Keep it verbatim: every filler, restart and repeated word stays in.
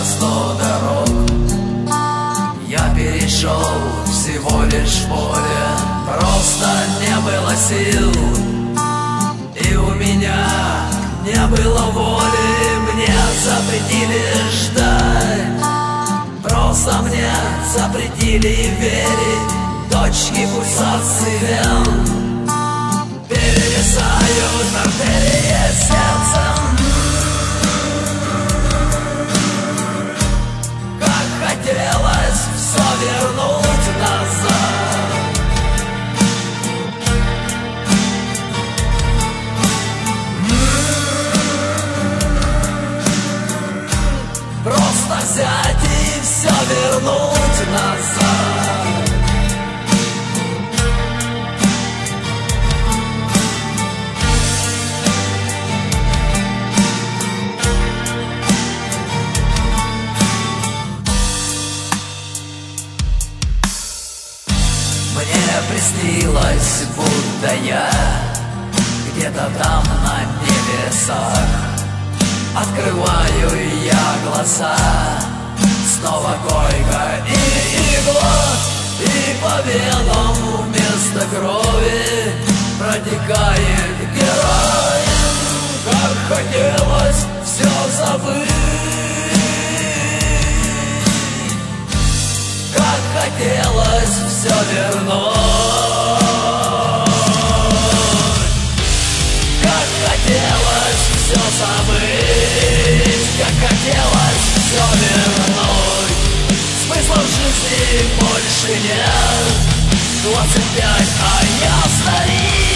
сто дорог. Я перешел всего лишь поле, просто не было сил, и у меня не было воли. Мне запретили ждать, просто мне запретили верить. Точки пульсации вен перерезают артерии сердцем. Как хотелось все вернуть назад. Просто взять и все вернуть назад. Мне приснилось, будто я где-то там на небесах. Открываю я глаза, снова койка и игла, и по венам вместо крови протекает героин. Как хотелось все забыть, как хотелось все вернуть, как хотелось все забыть, как хотелось все вернуть. Смысла в жизни больше нет. Двадцать пять, а я старик.